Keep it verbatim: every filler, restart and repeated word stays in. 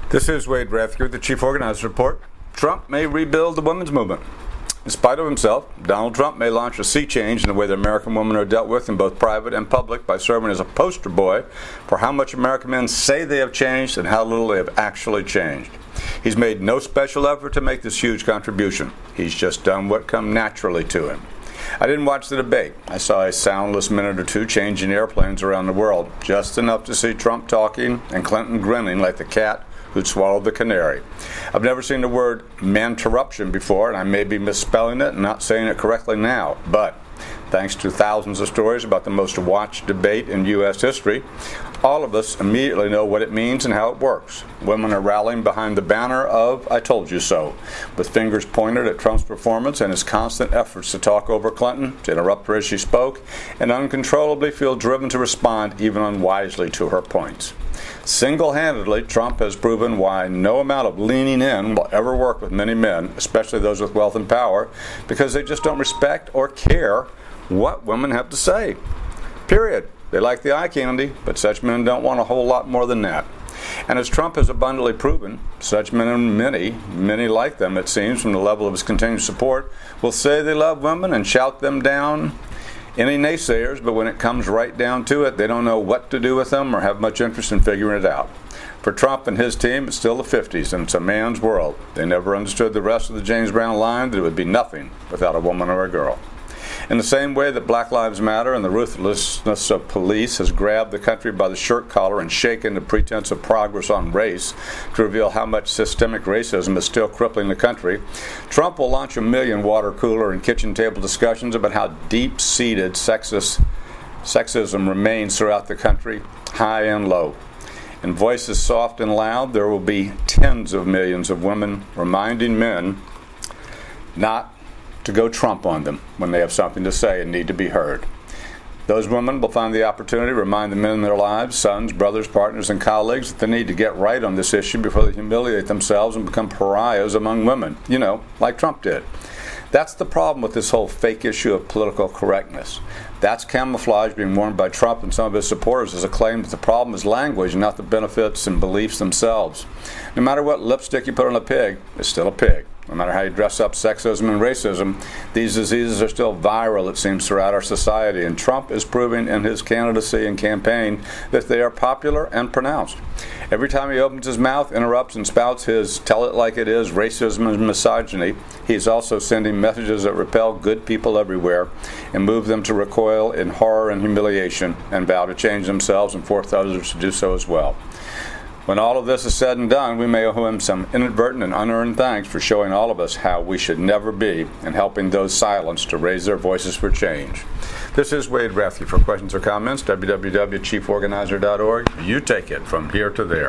This is Wade Rathke, the Chief Organizer Report. Trump may rebuild the women's movement. In spite of himself, Donald Trump may launch a sea change in the way that American women are dealt with in both private and public by serving as a poster boy for how much American men say they have changed and how little they have actually changed. He's made no special effort to make this huge contribution. He's just done what come naturally to him. I didn't watch the debate. I saw a soundless minute or two changing airplanes around the world, just enough to see Trump talking and Clinton grinning like the cat who'd swallowed the canary. I've never seen the word manterruption before, and I may be misspelling it and not saying it correctly now, but thanks to thousands of stories about the most watched debate in U S history, all of us immediately know what it means and how it works. Women are rallying behind the banner of "I told you so," with fingers pointed at Trump's performance and his constant efforts to talk over Clinton, to interrupt her as she spoke, and uncontrollably feel driven to respond even unwisely to her points. Single-handedly, Trump has proven why no amount of leaning in will ever work with many men, especially those with wealth and power, because they just don't respect or care what women have to say. Period. They like the eye candy, but such men don't want a whole lot more than that. And as Trump has abundantly proven, such men and many, many like them, it seems, from the level of his continued support, will say they love women and shout them down any naysayers, but when it comes right down to it, they don't know what to do with them or have much interest in figuring it out. For Trump and his team, it's still the fifties, and it's a man's world. They never understood the rest of the James Brown line, that it would be nothing without a woman or a girl. In the same way that Black Lives Matter and the ruthlessness of police has grabbed the country by the shirt collar and shaken the pretense of progress on race to reveal how much systemic racism is still crippling the country, Trump will launch a million water cooler and kitchen table discussions about how deep-seated sexist, sexism remains throughout the country, high and low. In voices soft and loud, there will be tens of millions of women reminding men not to go Trump on them when they have something to say and need to be heard. Those women will find the opportunity to remind the men in their lives, sons, brothers, partners, and colleagues, that they need to get right on this issue before they humiliate themselves and become pariahs among women, you know, like Trump did. That's the problem with this whole fake issue of political correctness. That's camouflage being worn by Trump and some of his supporters as a claim that the problem is language and not the benefits and beliefs themselves. No matter what lipstick you put on a pig, it's still a pig. No matter how you dress up sexism and racism, these diseases are still viral, it seems, throughout our society, and Trump is proving in his candidacy and campaign that they are popular and pronounced. Every time he opens his mouth, interrupts, and spouts his tell it like it is racism and misogyny, he's also sending messages that repel good people everywhere and move them to recoil in horror and humiliation and vow to change themselves and force others to do so as well. When all of this is said and done, we may owe him some inadvertent and unearned thanks for showing all of us how we should never be and helping those silenced to raise their voices for change. This is Wade Rathke. For questions or comments, w w w dot chief organizer dot org. You take it from here to there.